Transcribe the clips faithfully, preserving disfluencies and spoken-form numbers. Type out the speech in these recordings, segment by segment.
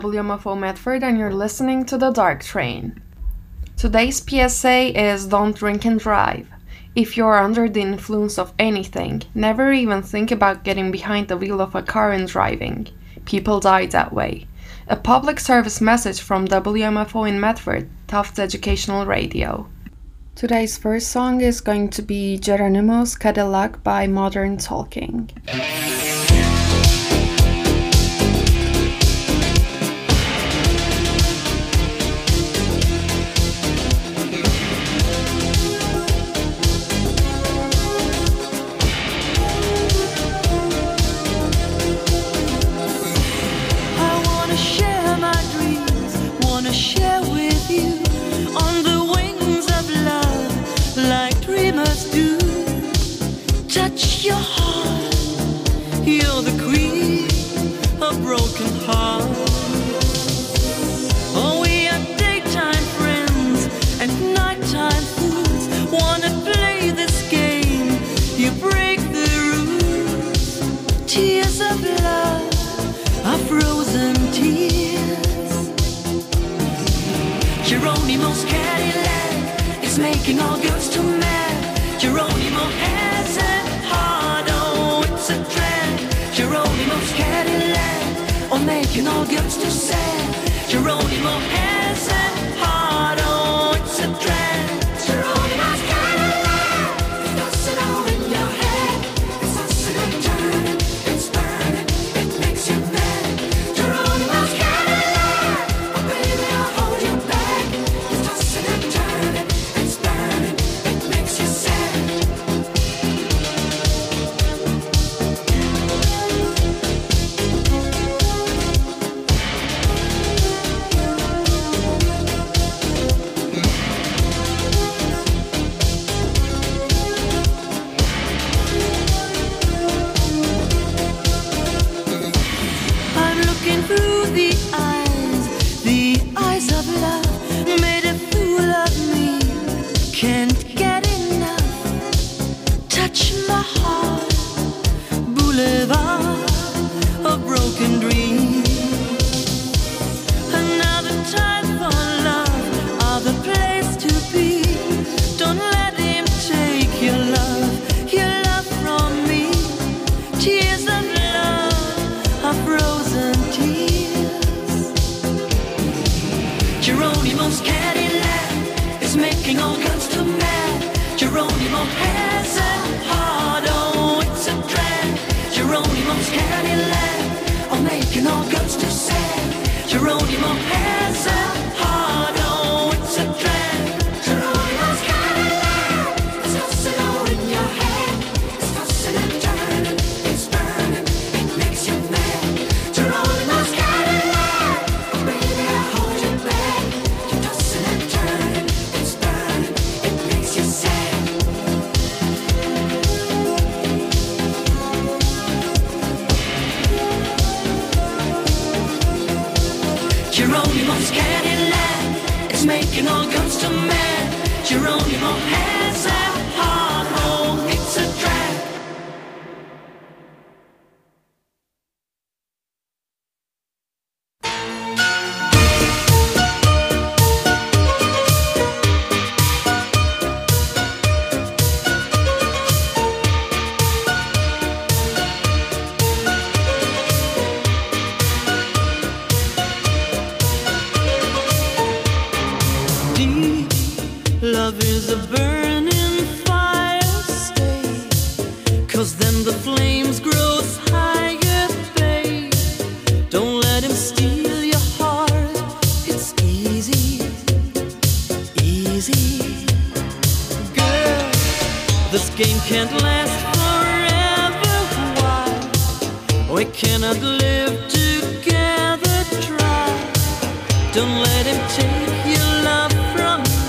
W M F O Medford and you're listening to The Dark Train. Today's P S A is don't drink and drive. If you're under the influence of anything, never even think about getting behind the wheel of a car and driving. People die that way. A public service message from W M F O in Medford, Tufts Educational Radio. Today's first song is going to be Geronimo's Cadillac by Modern Talking. Your heart, you're the queen of broken hearts. Oh, we are daytime friends and nighttime fools. Wanna play this game? You break the rules. Tears of love are frozen tears. Geronimo's Cadillac is making all girls too mad. Geronimo has a Geronimo's Cadillac, or making all girls too sad. Geronimo has a heart, oh, it's a drag. Geronimo's Cadillac, it's tossing all in your head. It's tossing and turning, it's burning, it makes you mad. Geronimo's Cadillac, oh baby, I'll hold you back. It's tossing and turning, it's burning, it makes you sad. Through the eyes, the eyes of love, made a fool of me. Can't get enough. Touch my heart, boulevard of broken dreams. Another time for love, other place to be. Don't let him take your love, your love from me. Tears of love are frozen tears. Geronimo's Cadillac is making all girls too mad. Geronimo has a heart, oh, it's a drag. Geronimo's Cadillac, oh, making all girls too sad. Geronimo has a heart, oh, it's a drag. Geronimo's Cadillac, it's tossing all in your head. It's tossing and turning, it's burning, it makes you mad. Geronimo's Cadillac, oh baby, I hold you back. You're tossing and turning, it's burning, it makes you sad. Geronimo's Cadillac, it's making all girls too mad. Geronimo has a heart, oh, it's a drag. Love is a burning fire, stay. Cause then the flames grow higher, babe. Don't let him steal your heart. It's easy, easy. Girl, this game can't last forever. Why? We cannot live together, try. Don't let him take your love from me.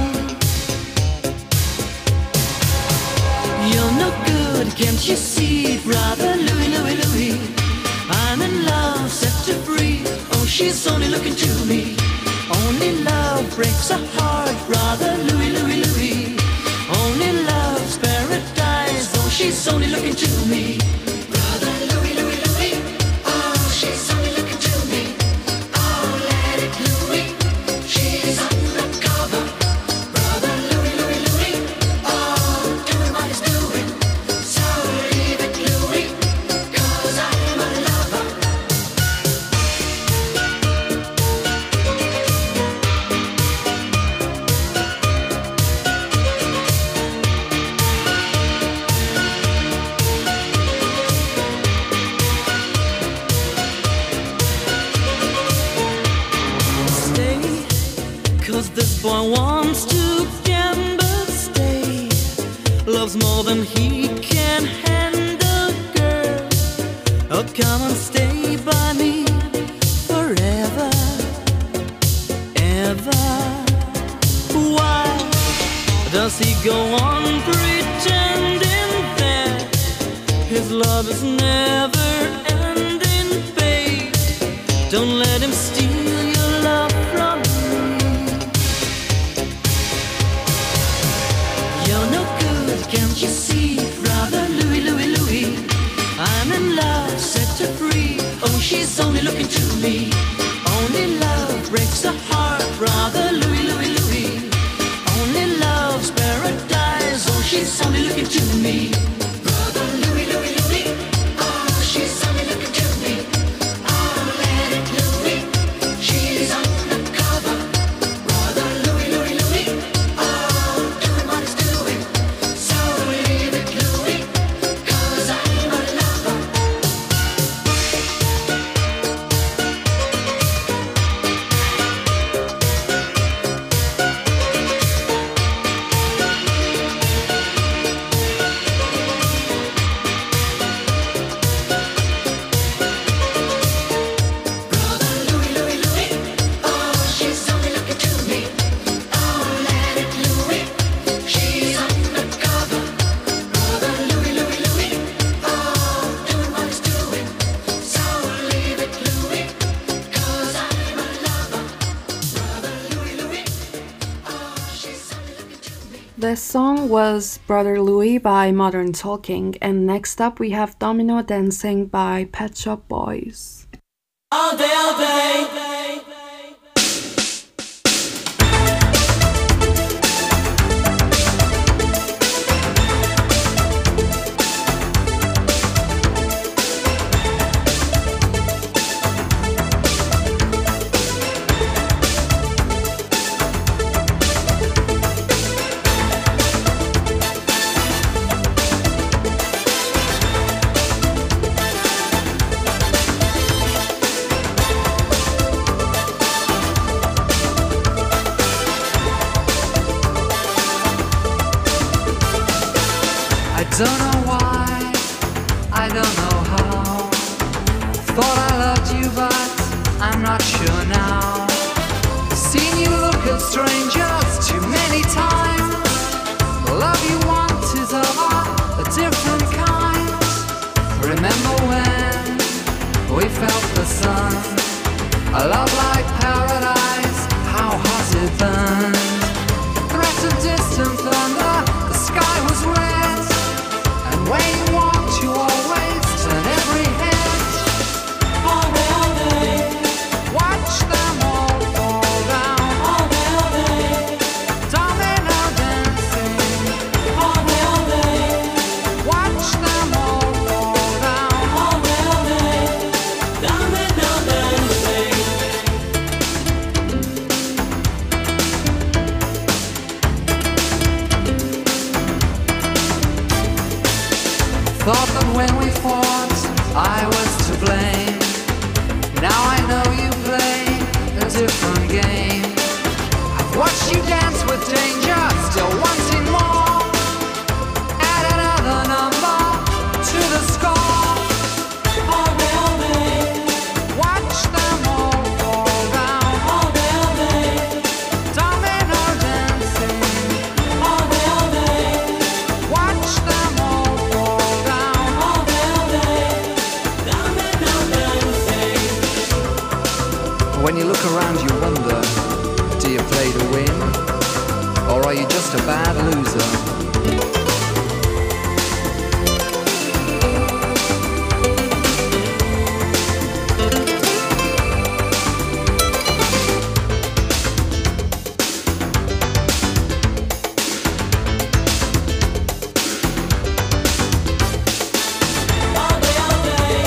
You're no good, can't you see, brother Louie, Louie, Louie? I'm in love, set to free. Oh, she's only looking to me. Only love breaks a heart, brother Louie, Louie, Louie. Only love's paradise. Oh, she's only looking to me. Brother Louie, Louie, Louie. Oh, she's only looking to me. boy wants to gamble, stay. Loves more than he can handle, girl. Oh, come and stay by me forever, ever. Why does he go on pretending that his love is never ending, babe? Don't let him steal your love from me. You're no good, can't you see? Brother Louie, Louie, Louie, I'm in love, set her free. Oh, she's only looking to me. Only love breaks a heart, brother Louie, Louie, Louie. Only love's paradise. Oh, she's only looking to me. Brother Louie, Louie, Louie. Oh, she's only looking to me. Oh, let it Louie. She's undercover. Brother Louie, Louie, Louie. Oh, doing what it's doing. So leave it Louie, 'cause I'm a lover. Brother Louie, Louie, Louie. Oh, she's only looking to me. Oh, let it Louie. She's undercover. Brother Louie, Louie, Louie. Oh, doing what it's doing. So leave it Louie, 'cause I'm a lover. Brother Louie, Louie. Oh, she's only looking to me. The song was Brother Louie by Modern Talking, and next up we have Domino Dancing by Pet Shop Boys. All day, all day. I don't know why, I don't know how. Thought I loved you, but I'm not sure now. Seen you look at strangers too many times. The love you want is of a different kind. Remember when we felt the sun? A love like paradise, how hot it burned. Threat of distant thunder, the sky was red. And when you walked, you always turn every head. All day, all day. Watch them all fall down. All day, all day. Domino dancing. All day, all day. Watch them all fall down. All day, all day. Domino dancing. Thought that when we fought, I was to blame. Now I know you play a different game. I've watched you dance with danger, still wanting more. Add another number to the score. All day, all day. Watch them all fall down. All day, all day. Domino dancing. All day, all day. Watch them all fall down. All day, all day. Domino dancing. When you look around, you wonder, do you play to win? Or are you just a bad loser? All day, all day.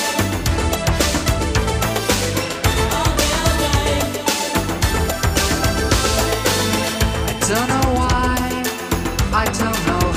All day, all day. I don't know why, I don't know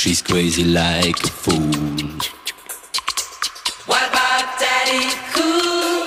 She's crazy like a fool. What about Daddy Cool?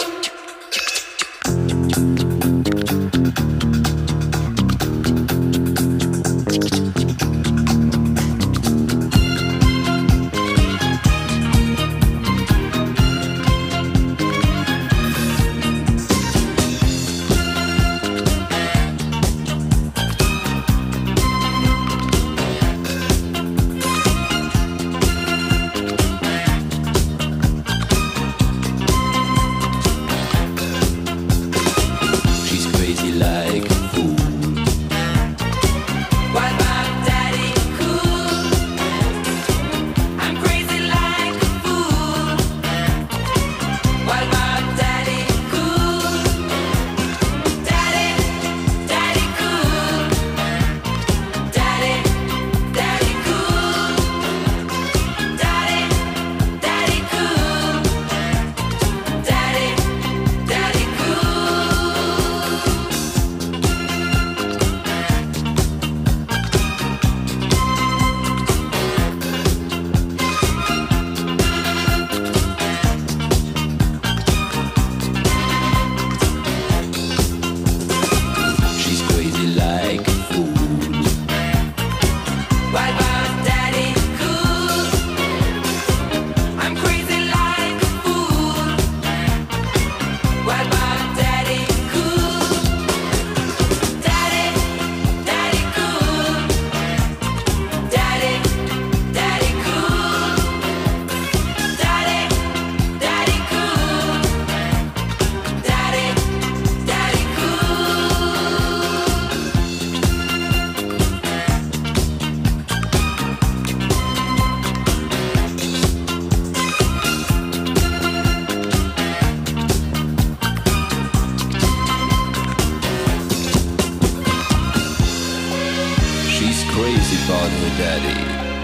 about her daddy.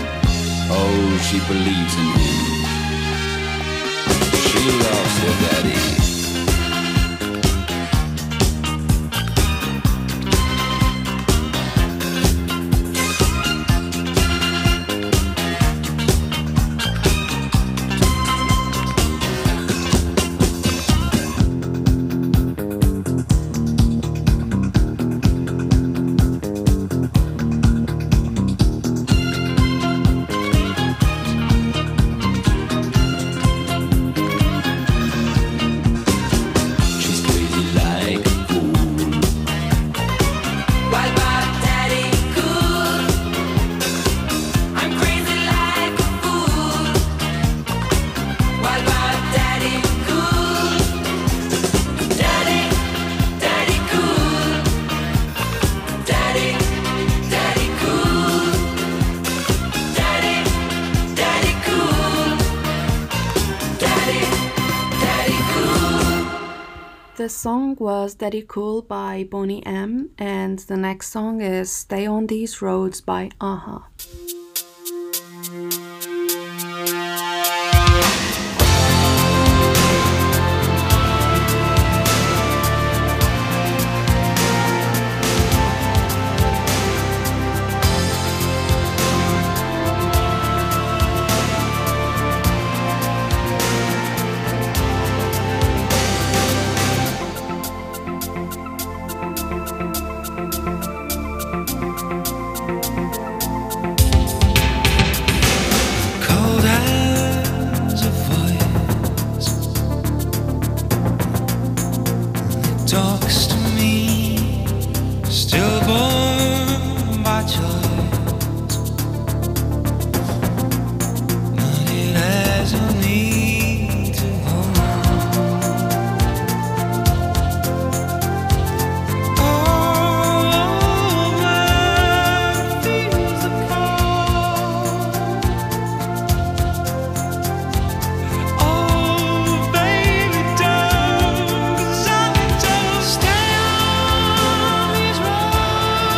Oh, she believes in him. She loves her daddy. The song was Daddy Cool by Boney M, and the next song is Stay on These Roads by a-ha. Talks to me, stillborn by choice, but it has no need to hold on. Oh, man feels the cold. Oh, baby, don't, 'cause I stay on these roads.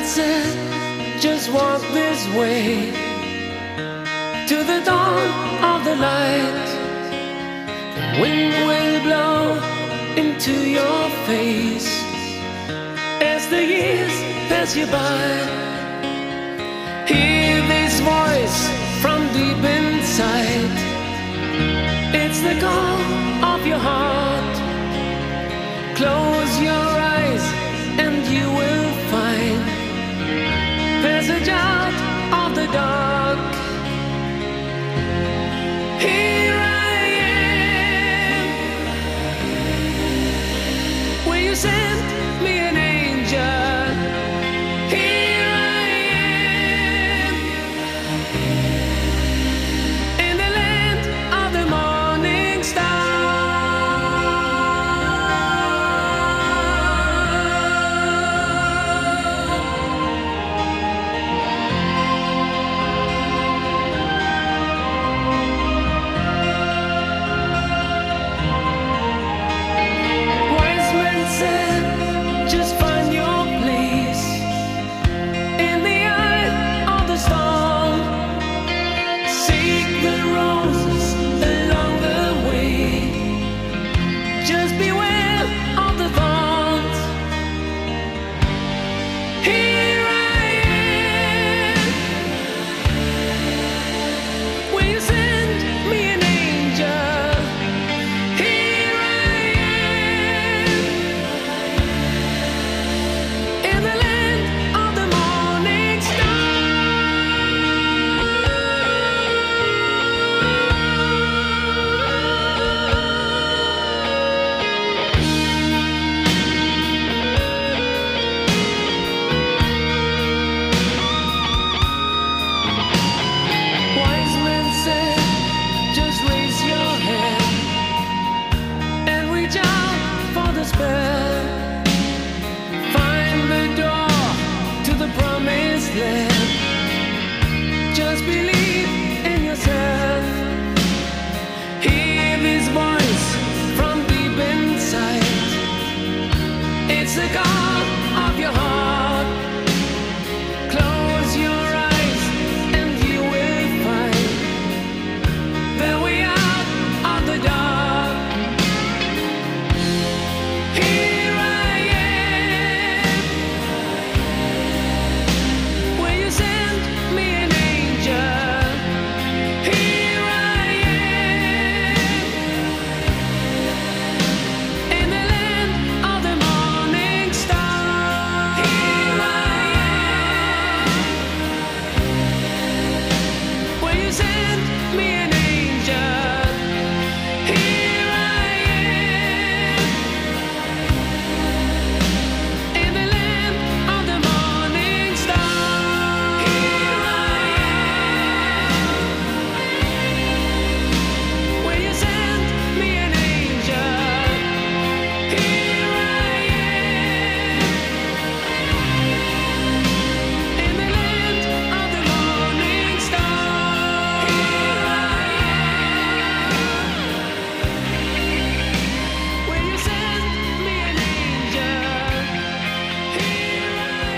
said, just walk this way to the dawn of the light. The wind will blow into your face as the years pass you by. Hear this voice from deep inside. It's the call of your heart. Close your eyes and you will find passage out of the dark. Here I am. Will you send me an angel? Here I am. In the land of the morning star. Wise men said, just find your place in the eye of the storm. Seek the roses along the way. Just beware of the thorns. Here I am. Will you send me an angel? Here I am. In the land of the morning star. Wise men said, just raise your hand and reach out for the spell. Find the door to the promised land. Just believe in yourself. Hear this voice from deep inside. It's the call of your heart. Close your eyes and you will find the way out of the dark. Here I am. Will you send me an angel? Here I am. In the land of the morning star. Here I am. Will you send me an angel? Here I am. In the land of the morning star. Here I am. Will you send me an angel? Here I am. In the land of the morning star. Here I am. Will you send me an angel? Here I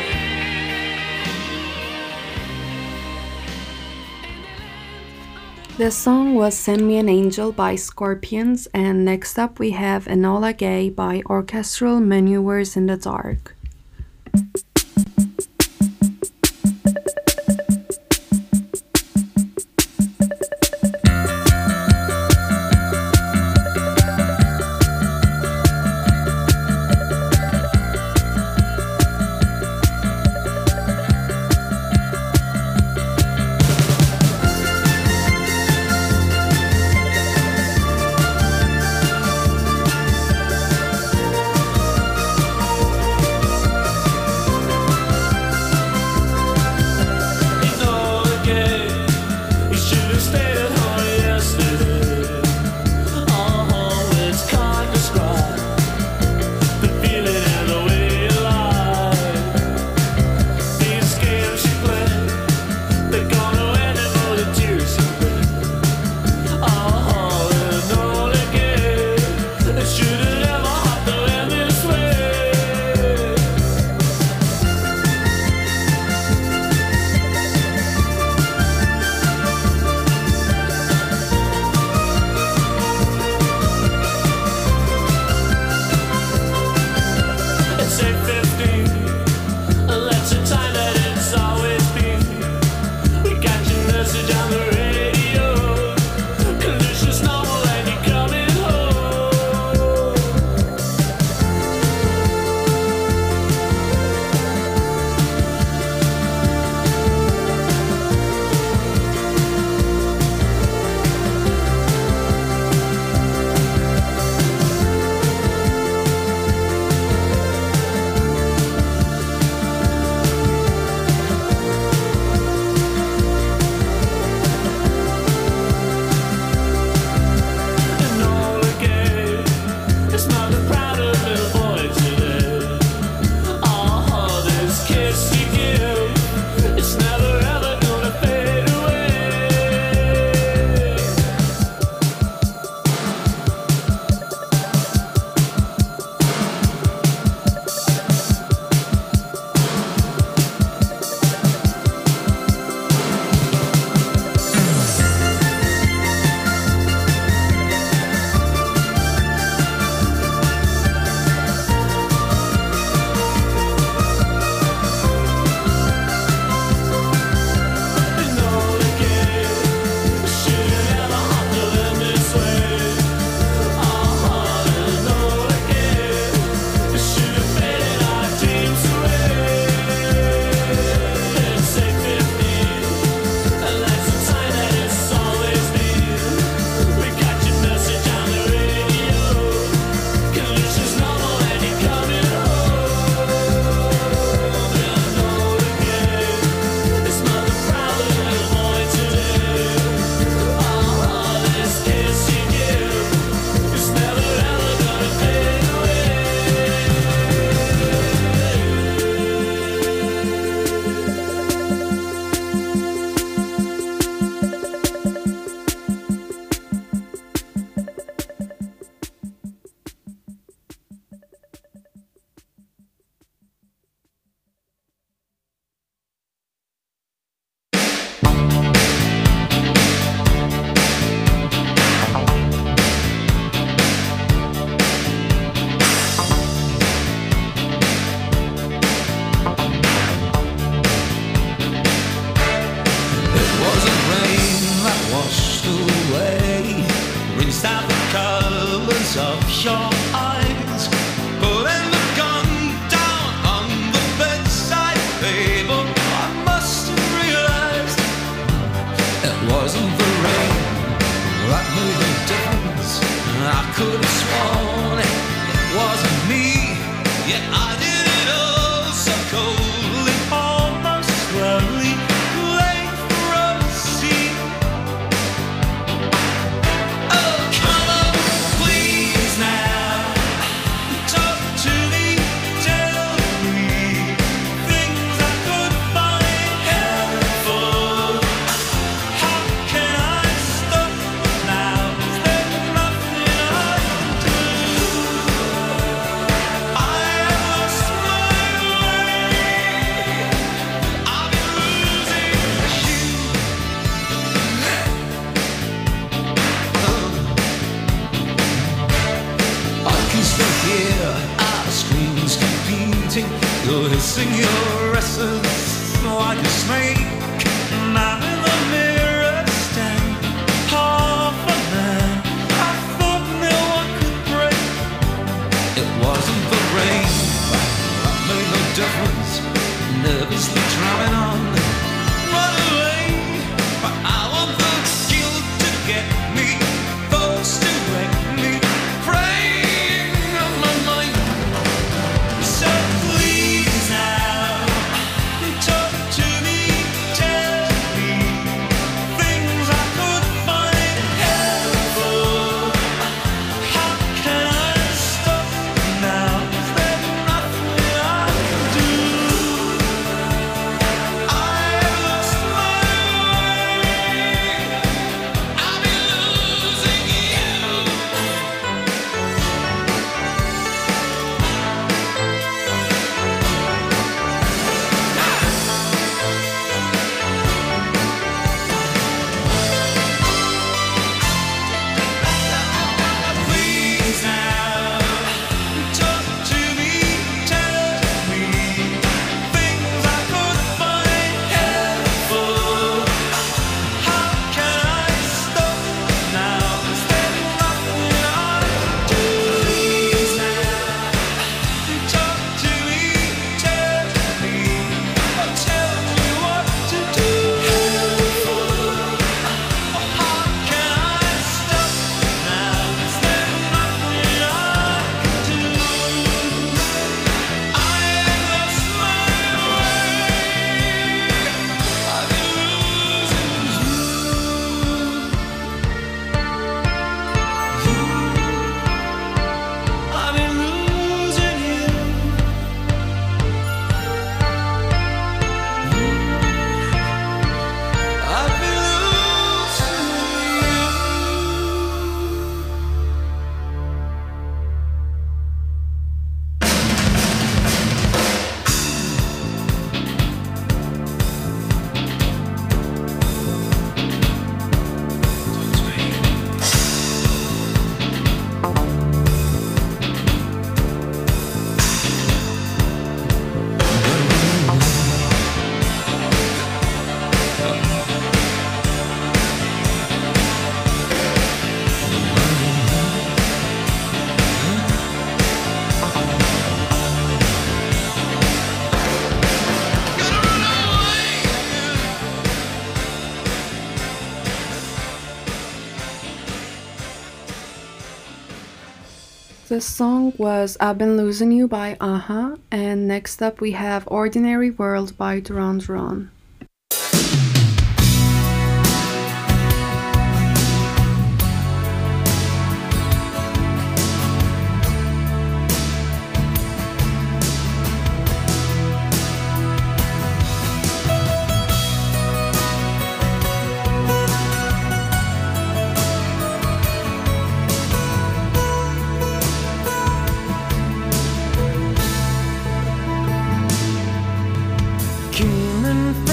am. The song was Send Me an Angel by Scorpions, and next up we have Enola Gay by Orchestral Maneuvers in the Dark. Here whites of your eyes. Putting the gun down on the bedside table, I must have realized it wasn't the rain that made the difference. I could have sworn it wasn't me, yet I did it all so coldly, almost slowly, late for a scene. Oh, come on, please now, talk to me, tell me things I could find helpful. How can I stop now? Is there nothing I can do? I have lost my way. I've been losing you. I can still hear our screams competing. You're hissing your essence like a snake. And I'm in the mirror stand, half a man. I thought no one could break. It wasn't the rain that made no difference. Nervously drumming on, run away. But I want the guilt to get me, thoughts to wreck me, preying on my mind. So please now, talk to me, tell me things I could find helpful. How can I stop now? Is there nothing I can do? I've lost my way. I've been losing you. Please now, talk to me, tell me things I could find helpful. How can I stop now? Is there nothing I can do? Please now, talk to me, tell me, or tell me what to do. How can I stop now? Is there nothing I can do? I lost my way. I've been losing you. I've been losing you. I've been losing you. This song was I've Been Losing You by Aha, and next up we have Ordinary World by Duran Duran. Came and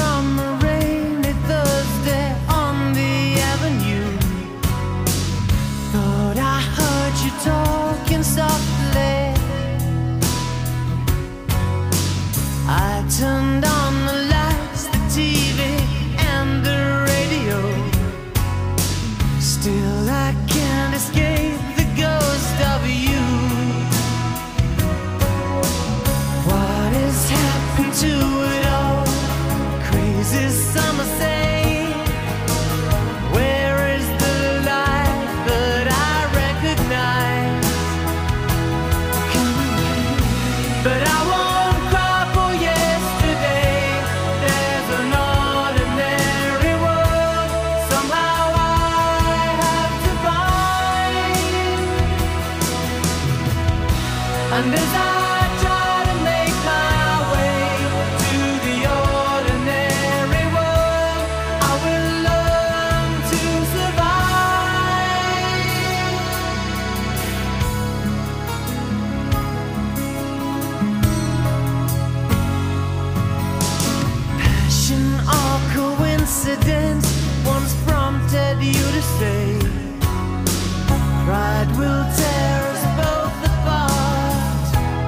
to it all. Crazy summer say, where is the life that I recognize? But I won't cry for yesterday. There's an ordinary world somehow I have to find. And as I try to make my way to the ordinary world, I will learn to survive. Passion or coincidence once prompted you to say, pride will tear us both apart.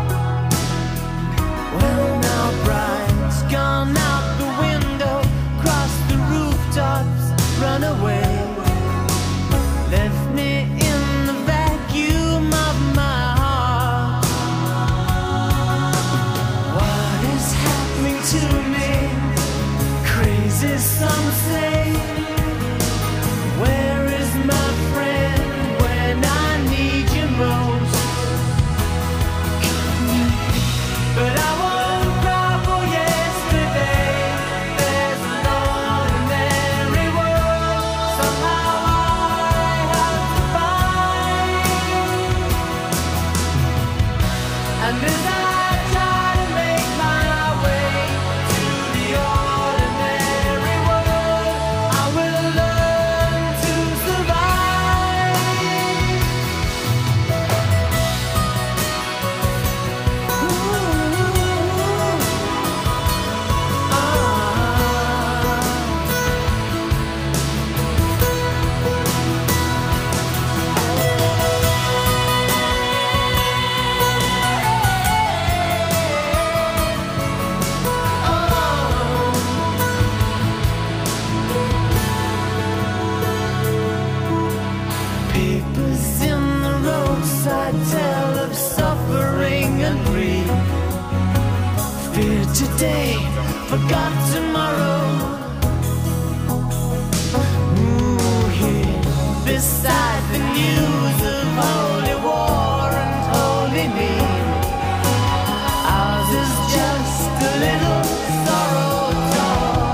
Well, now pride's gone out the window, cross the rooftops, run away. Left me in the vacuum of my heart. What is happening to me? Crazy, some say. Where is my friend when I need you most? But I won't cry for yesterday. There's an ordinary world somehow I have to find. And as I try to make my way to the ordinary world, I will learn to survive. Papers in the roadside tell of suffering and grief. Fear today, forgot tomorrow. Ooh, here beside the news of holy war and holy need, ours is just a little sorrow talk.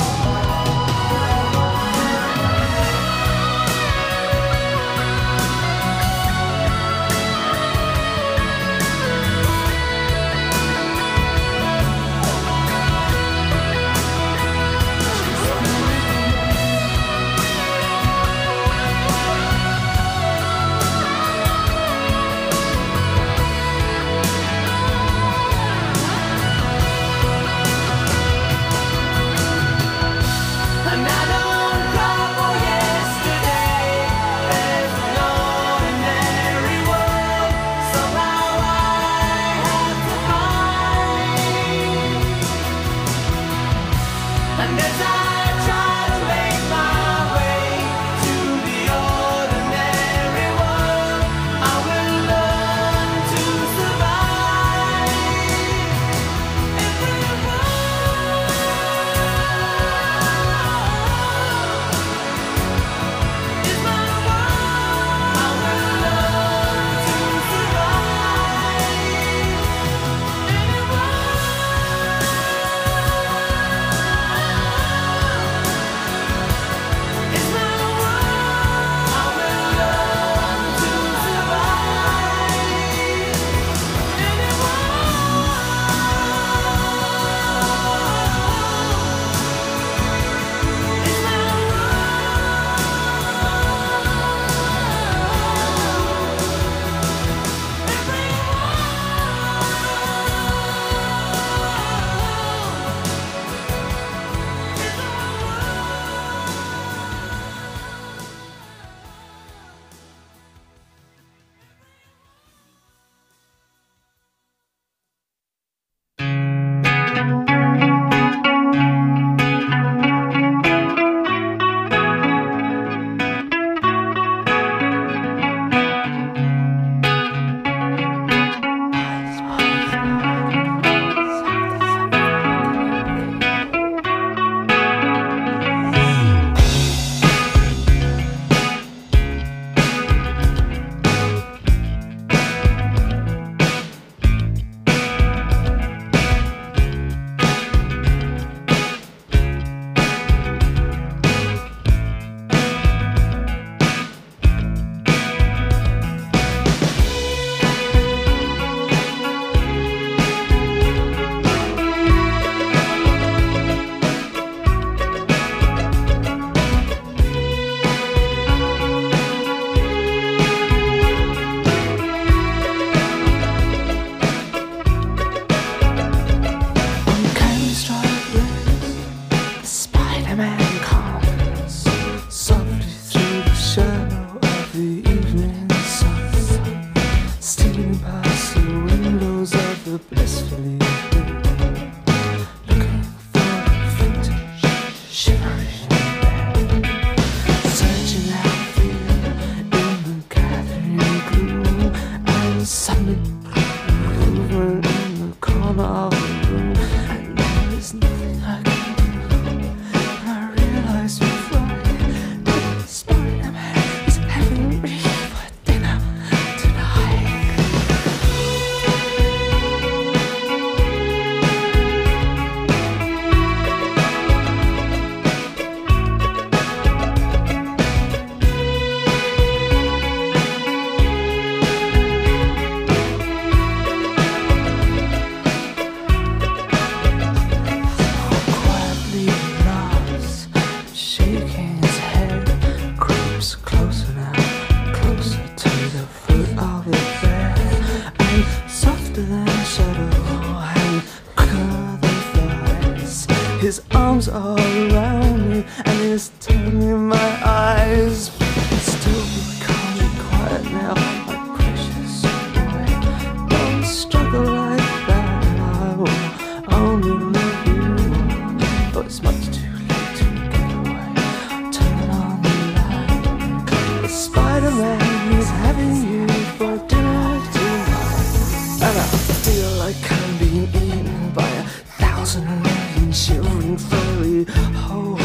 steps closer now, closer to the foot of your bed, and softer than a shadow and quicker than flies. His arms are around me and he's turning my eyes. Still can't be quiet now, my precious boy. Don't struggle like that, I will only love you. But it's much too late to get away. Turn on the light. The Spider-Man is having you for dinner tonight, and I feel like I'm being eaten by a thousand million shivering furry holes.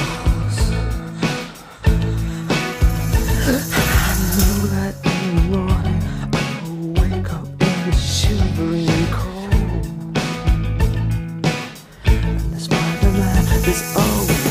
I know that in the morning I will wake up in the shivering cold, and the Spider-Man is always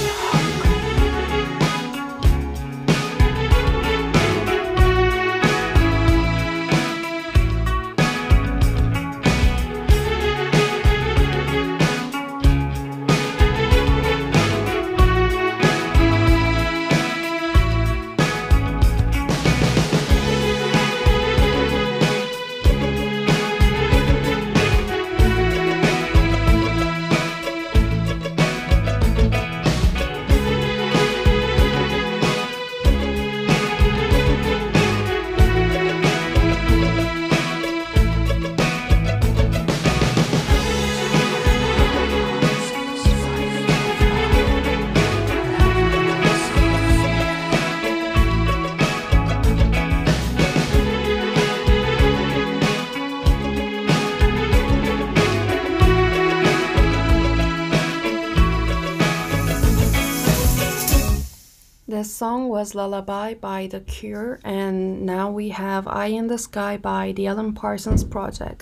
The song was Lullaby by The Cure, and now we have Eye in the Sky by the Alan Parsons Project.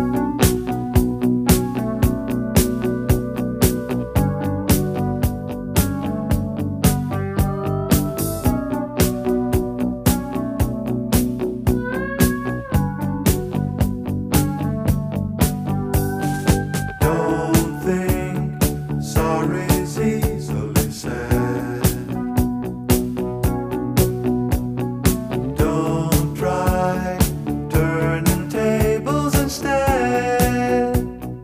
Don't think sorry's easily said. Don't try turning tables instead.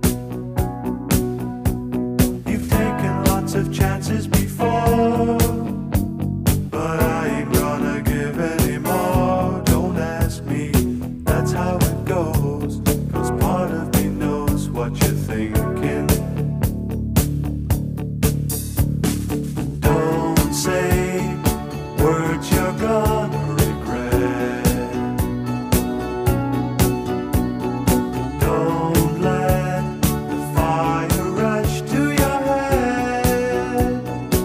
You've taken lots of chances before, but I ain't gonna give any more. Don't ask me, that's how it goes. 'Cause part of me knows what you're thinking. Don't say words you're gonna regret. Don't let the fire rush to your head.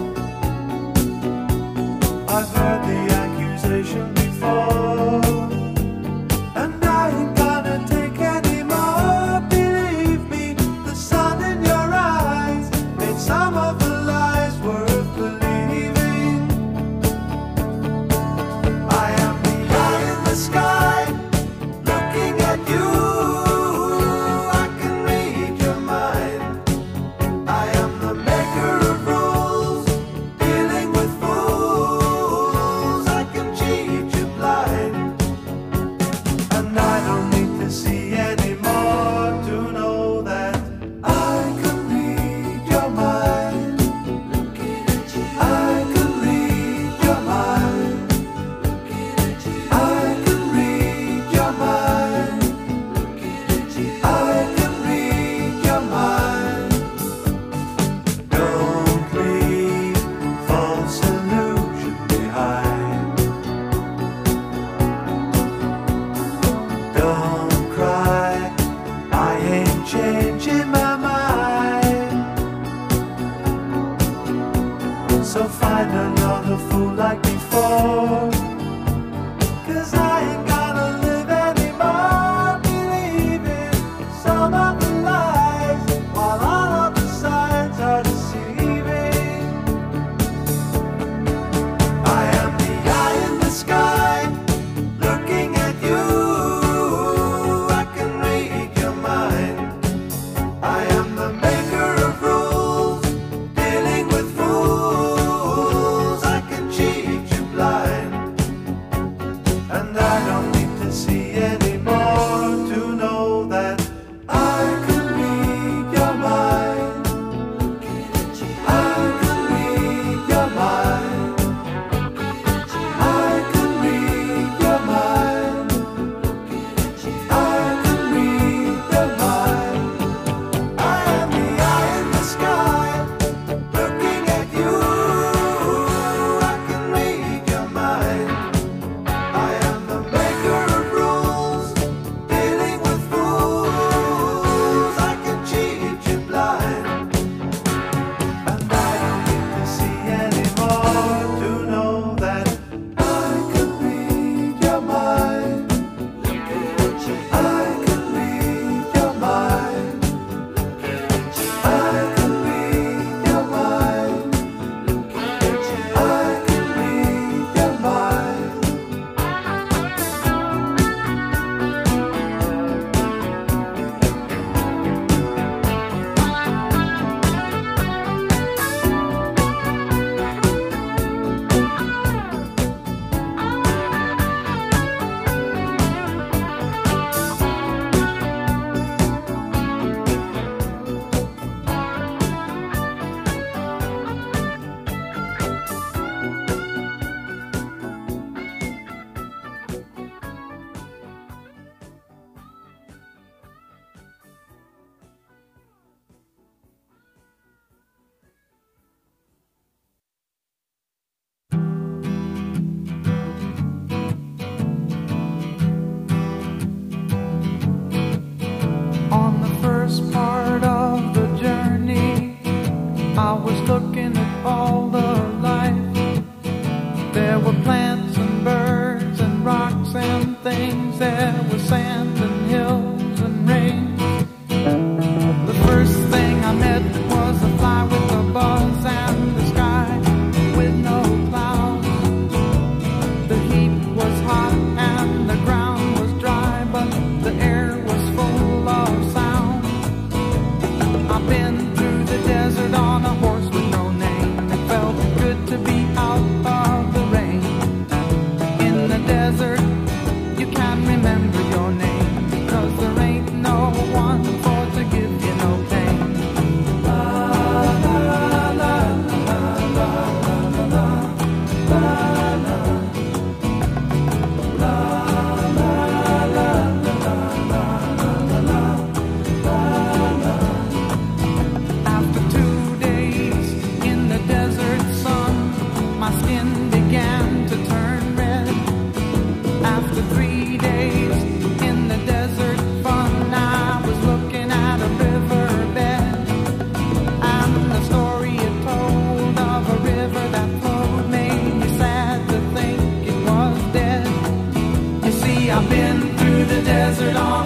I've heard the accusation before, and I ain't gonna take any more. Believe me, the sun in your eyes made some of the lies worth believing.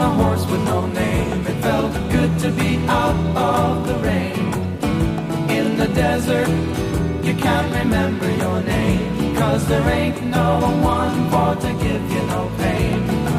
a horse with no name. It felt good to be out of the rain. In the desert, you can't remember your name, 'cause there ain't no one for to give you no pain.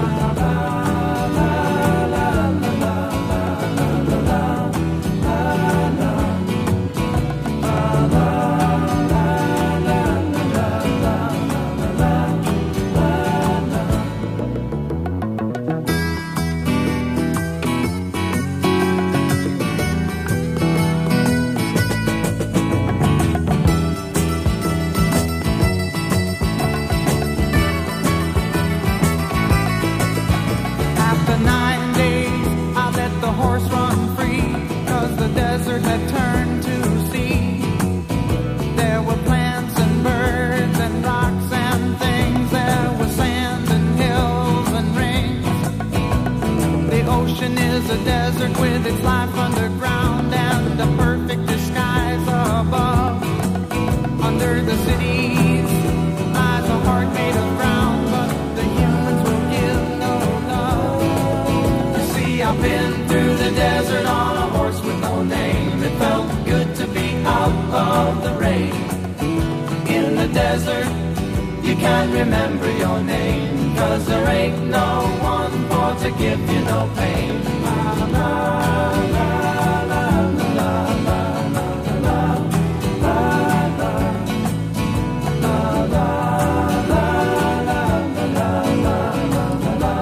Had turned to sea. There were plants and birds and rocks and things. There was sand and hills and rings. The ocean is a desert with its life underground and a perfect disguise above. Under the cities lies a heart made of ground, but the humans will give no love. You see, I've been through the desert on a horse with no name. It felt good to be out of the rain. In the desert, you can't remember your name, 'cause there ain't no one for to give you no pain. La, la, la, la, la, la, la, la, la, la, la, la, la, la, la, la,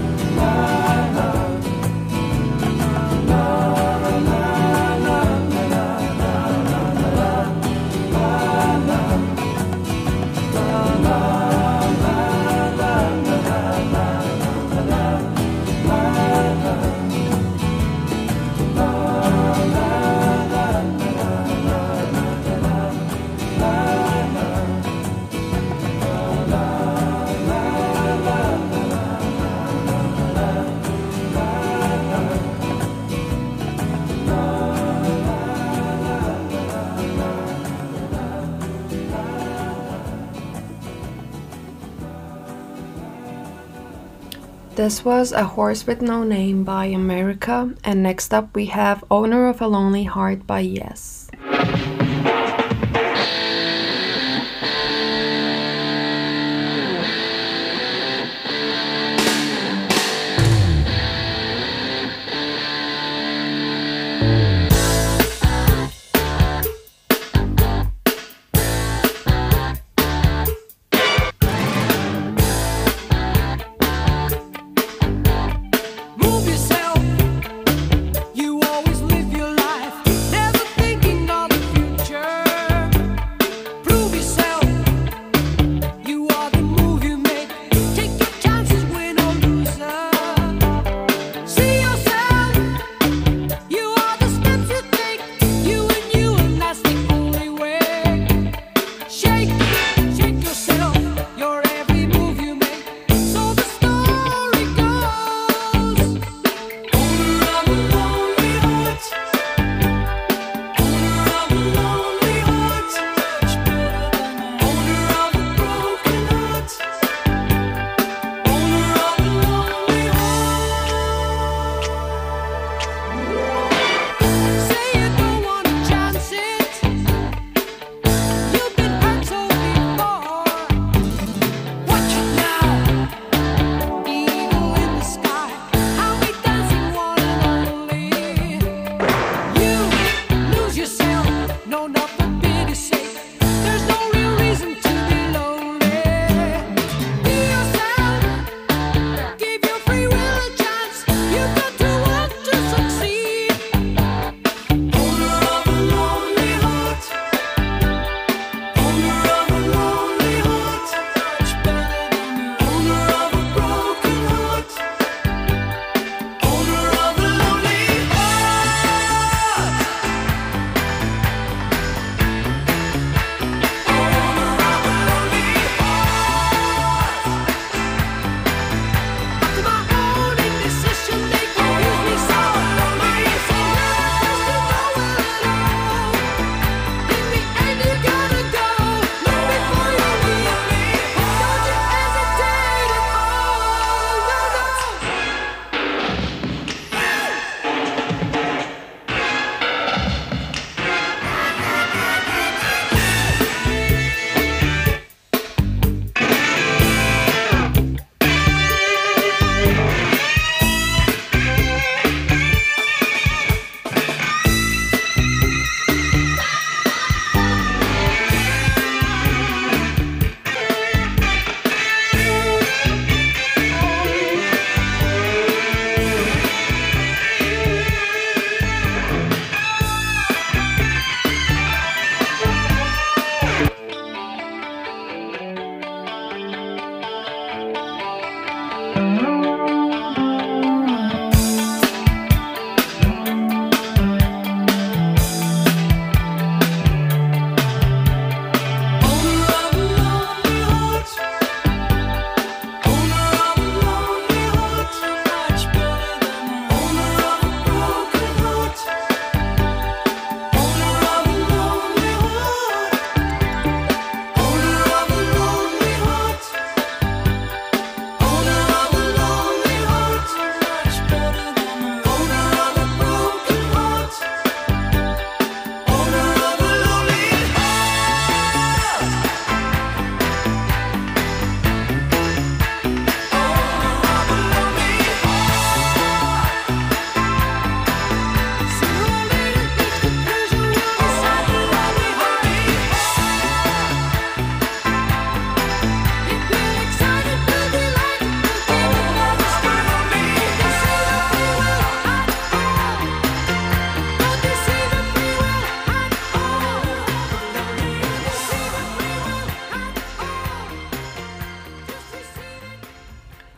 This was A Horse with No Name by America, and next up we have Owner of a Lonely Heart by Yes. Move yourself, you always live your life, never thinking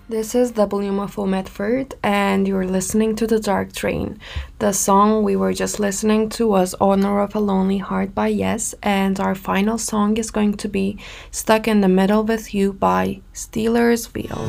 This is W M F O Medford, and you're listening to The Dark Train. The song we were just listening to was Honor of a Lonely Heart by Yes, and our final song is going to be Stuck in the Middle with You by Steelers Wheel.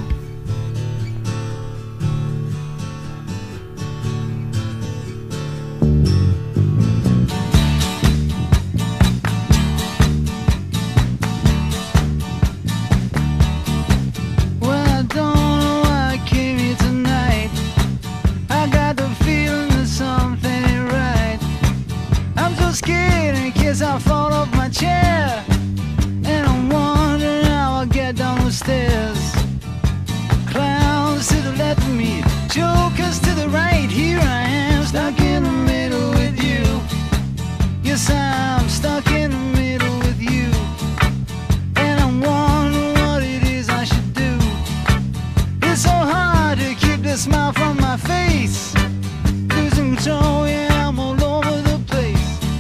I fall off my chair, and I'm wondering how I'll get down the stairs. Clowns to the left of me, jokers to the right. Here I am, stuck in the middle with you. Yes, I'm stuck in the middle with you, and I'm wondering what it is I should do. It's so hard to keep the smile from my face. Losing control, yeah, I'm all over the place.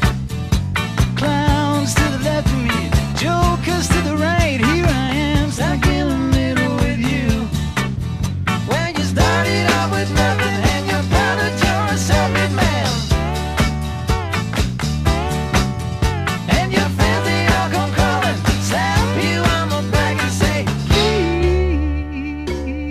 Clowns to the left of me, jokers to the right. Here I am, stuck in the middle with you. When you started out with nothing and you're proud that you're a self-made man, and your friends they all come crawling, slap you on the back and say, please,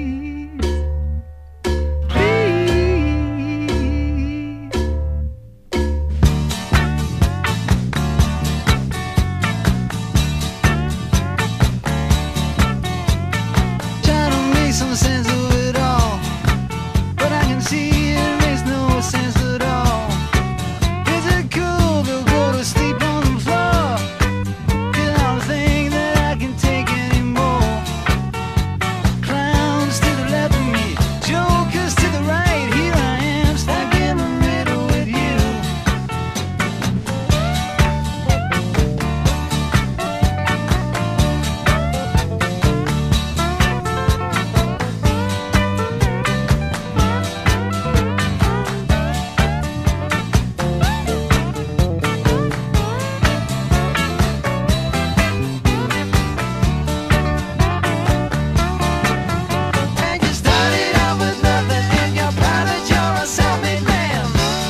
try to make some sense of it all, but I can see it makes no sense at all. Is it cool to go to sleep on the floor? 'Cause I don't think that I can take anymore. Clowns to the left of me, jokers to the right. Here I am, stuck in the middle with you. And you started out with nothing and you're proud that you're a self-made man,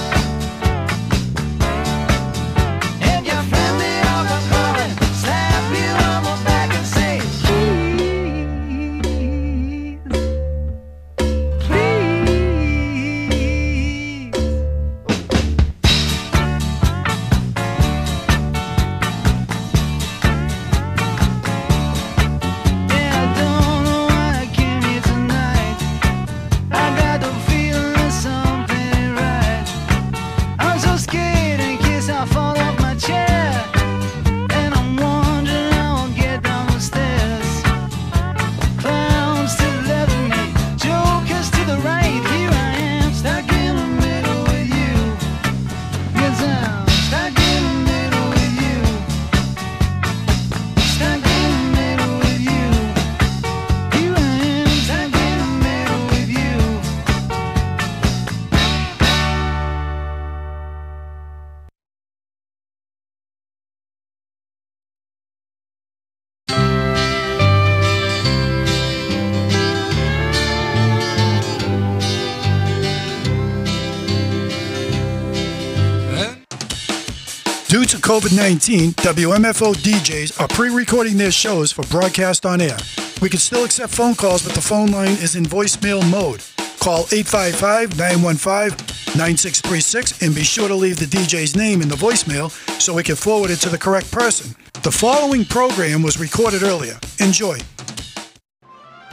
and your friends they all come crawling, slap you on the back and say, please, please. Yeah, I don't know why I came here tonight. I got the feeling that something ain't right. I'm so scared in case I fall off my chair, and I'm wondering how I'll get down the stairs. Clowns to the left of me, jokers to the right. Here I am, stuck in the middle with you. Yes, I'm stuck in the middle with you. Stuck in the middle with you. Here I am, stuck in the middle with you. Due to COVID nineteen, W M F O D Js are pre-recording their shows for broadcast on air. We can still accept phone calls, but the phone line is in voicemail mode. Call eight five five, nine one five, nine six three six and be sure to leave the D J's name in the voicemail so we can forward it to the correct person. The following program was recorded earlier. Enjoy.